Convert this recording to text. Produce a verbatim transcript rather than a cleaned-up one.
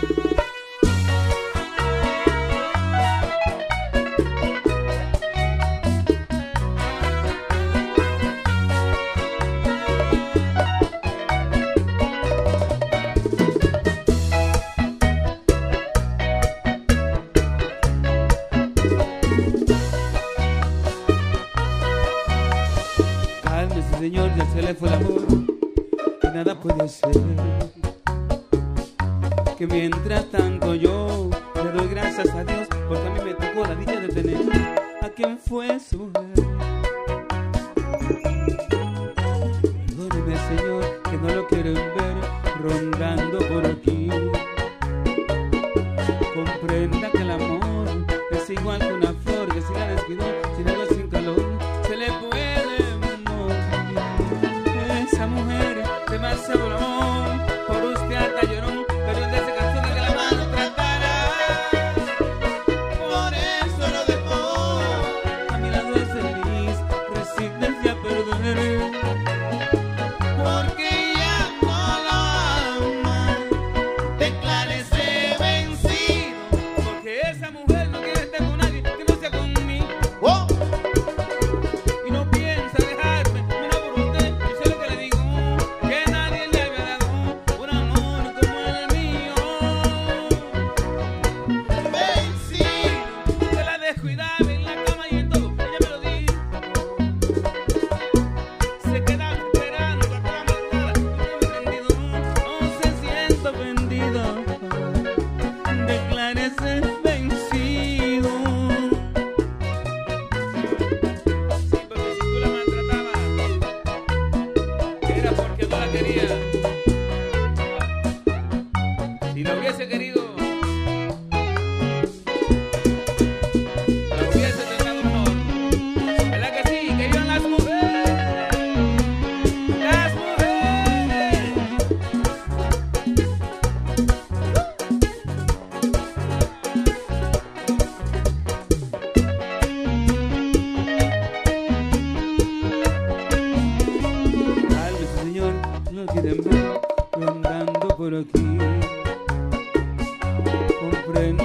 Señor, ya se le fue el amor y nada puede ser. Que mientras tanto yo le doy gracias a Dios porque a mí me tocó la dicha de tener a quien fue su mujer. Perdóneme, Señor, que no lo quieren ver rondando por aquí. Comprenda que el amor es igual que una flor que si la descuidó, sin agua, sin calor, se le puede. Esa mujer demasiado el amor por usted hasta lloró, pero de esa canción de que la mano tratará. Por eso lo dejó. A mi lado es feliz, resígnese a perder. Porque ya no lo ama, declárese vencido. Porque esa mujer no quiere estar con nadie que no sea conmigo. ¡Oh! Si lo hubiese querido, lo hubiese tratado mejor. ¿Verdad que sí? Que vivan las mujeres. Las mujeres. Cálmese, Señor, no quieren ver rondando por aquí. Comprende